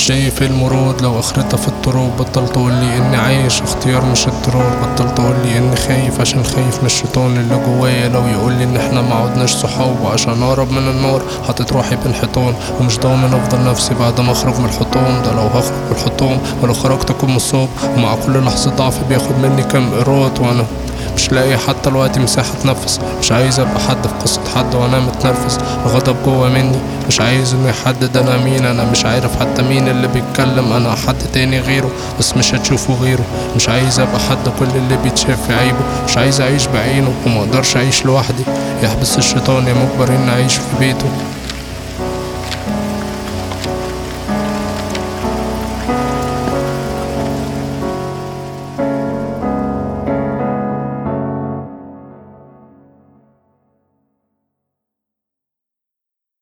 شايف المرود لو اخرتها في التراب. بطل تقولي اني عايش اختيار مش اضطرار. بطل تقولي اني خايف عشان خايف من الشيطان اللي جوايا لو يقولي ان احنا ما عدناش صحاب. وعشان اهرب من النار حاطط روحي بين حيطان، ومش ضامن افضل نفسي بعد ما اخرج من الحطام. ده لو هخرج من الحطام ولو خرجت اكون مصاب، ومع كل لحظة ضعف بياخد مني كام قيراط. وانا مش لاقي حتى الوقت مساحة اتنفس. مش عايز ابقى حد في قصة حد وانا متنرفز. الغضب جوا مني مش عايز انه يحدد انا مين. انا مش عارف حتى مين اللي بيتكلم. انا حد تاني غيره بس مش هتشوفه غيره. مش عايز ابقى حد كل اللي بيتشاف في عيبه. مش عايز اعيش بعينه وما اقدرش اعيش لوحدي. يحبس الشيطان يا مجبر اني اعيش في بيته.